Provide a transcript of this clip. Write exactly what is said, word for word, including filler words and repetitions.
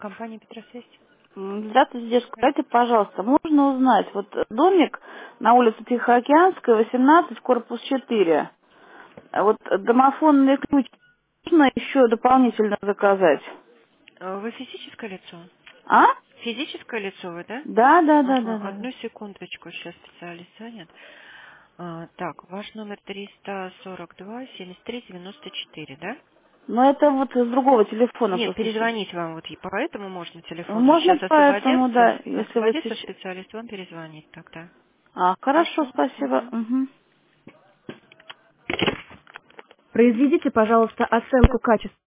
Компания Петросвязь. М, Здравствуйте, девушка. Скажите, пожалуйста, можно узнать, вот домик на улице Тихоокеанская, восемнадцать, корпус четыре. А вот домофонный ключ можно еще дополнительно заказать? А Вы физическое лицо? А? Физическое лицо вы, да? Да, да, да, да, Ага, да. одну секундочку, сейчас специалист занят. А, так, ваш номер триста сорок два семьдесят три девяносто четыре, да? Но это вот с другого телефона Нет, просто. щ- перезвонить вам вот и по этому можно телефону. Можно Сейчас поэтому, освободится, да, если вы освободится сейчас... специалист, вам перезвонит тогда. А, хорошо, Хорошо? спасибо. Мгм. Мгм. Произведите, пожалуйста, оценку качества